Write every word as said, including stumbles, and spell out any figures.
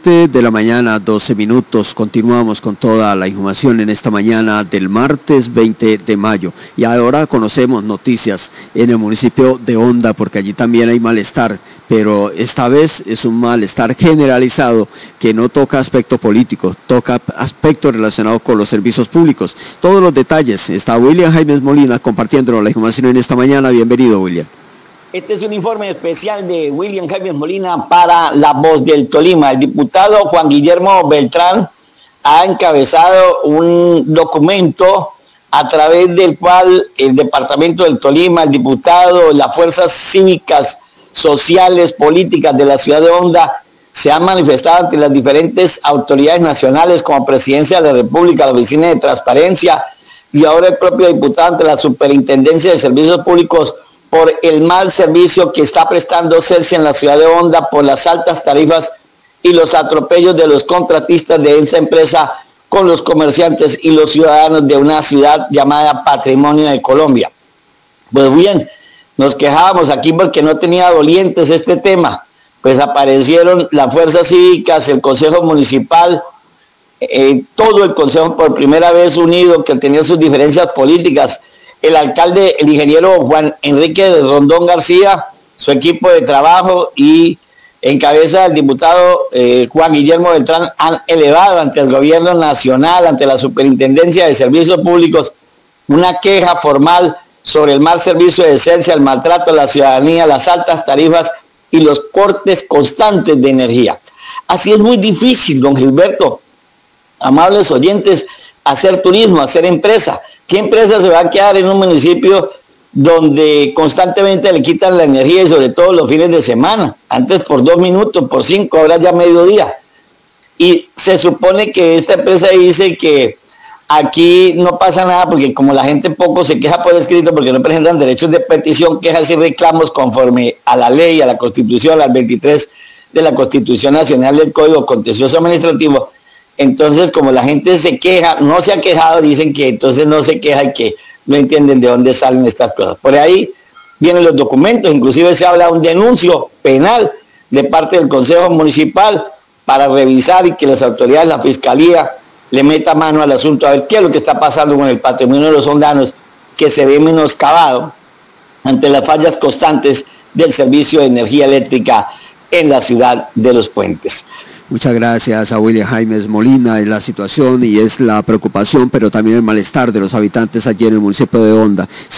De la mañana, doce minutos, continuamos con toda la información en esta mañana del martes veinte de mayo. Y ahora conocemos noticias en el municipio de Honda, porque allí también hay malestar, pero esta vez es un malestar generalizado que no toca aspecto político, toca aspectos relacionados con los servicios públicos. Todos los detalles, está William Jaimes Molina compartiendo la información en esta mañana. Bienvenido, William. Este es un informe especial de William Jaimes Molina para La Voz del Tolima. El diputado Juan Guillermo Beltrán ha encabezado un documento a través del cual el departamento del Tolima, el diputado, las fuerzas cívicas, sociales, políticas de la ciudad de Honda se han manifestado ante las diferentes autoridades nacionales como Presidencia de la República, la Oficina de Transparencia y ahora el propio diputado ante la Superintendencia de Servicios Públicos por el mal servicio que está prestando Celsia en la ciudad de Honda, por las altas tarifas y los atropellos de los contratistas de esta empresa con los comerciantes y los ciudadanos de una ciudad llamada Patrimonio de Colombia. Pues bien, nos quejábamos aquí porque no tenía dolientes este tema, pues aparecieron las fuerzas cívicas, el Consejo Municipal, eh, todo el Consejo por primera vez unido, que tenía sus diferencias políticas, el alcalde, el ingeniero Juan Enrique de Rondón García, su equipo de trabajo y en cabeza del diputado eh, Juan Guillermo Beltrán han elevado ante el gobierno nacional, ante la Superintendencia de Servicios Públicos, una queja formal sobre el mal servicio de Celsia, el maltrato a la ciudadanía, las altas tarifas y los cortes constantes de energía. Así es muy difícil, don Gilberto, amables oyentes, hacer turismo, hacer empresa. ¿Qué empresa se va a quedar en un municipio donde constantemente le quitan la energía y sobre todo los fines de semana? Antes por dos minutos, por cinco, ahora ya mediodía. Y se supone que esta empresa dice que aquí no pasa nada porque como la gente poco se queja por escrito porque no presentan derechos de petición, quejas y reclamos conforme a la ley, a la Constitución, al veintitrés de la Constitución Nacional del Código Contencioso Administrativo. Entonces, como la gente se queja, no se ha quejado, dicen que entonces no se queja y que no entienden de dónde salen estas cosas. Por ahí vienen los documentos, inclusive se habla de un denuncio penal de parte del Consejo Municipal para revisar y que las autoridades, la Fiscalía, le meta mano al asunto, a ver qué es lo que está pasando con el patrimonio de los hondanos, que se ve menoscabado ante las fallas constantes del servicio de energía eléctrica en la ciudad de Los Puentes. Muchas gracias a William Jaimes Molina. Es la situación y es la preocupación, pero también el malestar de los habitantes allí en el municipio de Honda.